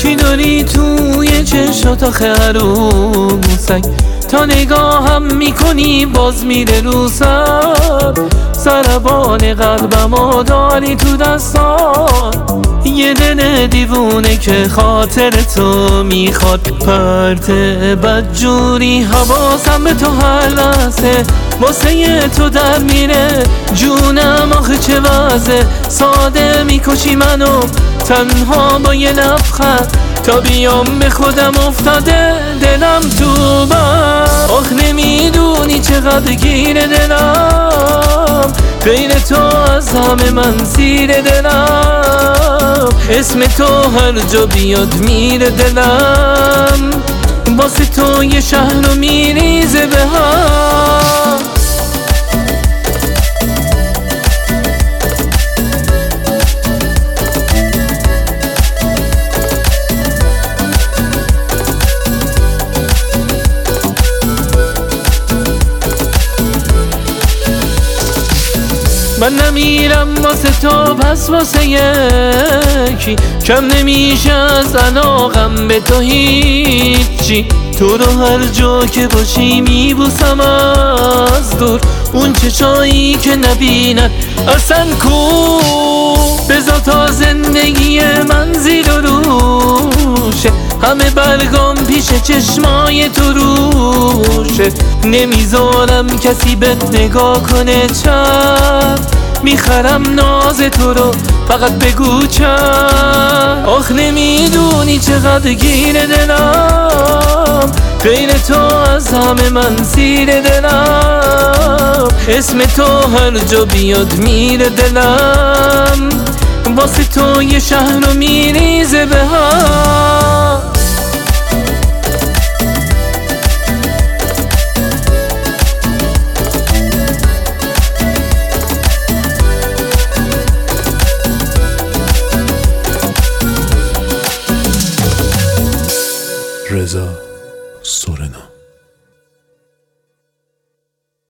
چی داری توی چشات آخه عروسک؟ تا نگاهم میکنی باز میره رو سر، ضربان قلبمو داری تو دستان. یه دل دیوونه که خاطر تو میخواد، پرت بدجوری حواسم به تو هر لحظه، واسه تو در میره جونم آخه چه وضعه. ساده میکشی منو تنها با یه لبخند، تا بیام به خودم افتاده دلم تو بر. آخ نمیدونی چقدر گیره دلم، غیر تو از همه من زیر دلم. اسم تو هر جا بیاد میره دلم، واسه تو یه شهر رو میریزه به هم. من نمیرم واسه تو پس واسه یکی، کم نمیشه از علاقم به تو هیچی. تو رو هر جا که باشی میبوسم از دور، اون چشایی که نبیند اصلا کو. بذار تا زندگی من زیر و روشه، همه برگام پیش چشمای تو روشه. نمیذارم کسی بهت نگاه کنه چند، میخرم ناز تو رو فقط بگو چند. آخ نمیدونی چقدر گیره دلم، غیر تو از همه من زیر دلم. اسم تو هر جا بیاد میره دلم، واسه تو یه شهر رو میریزه به هم.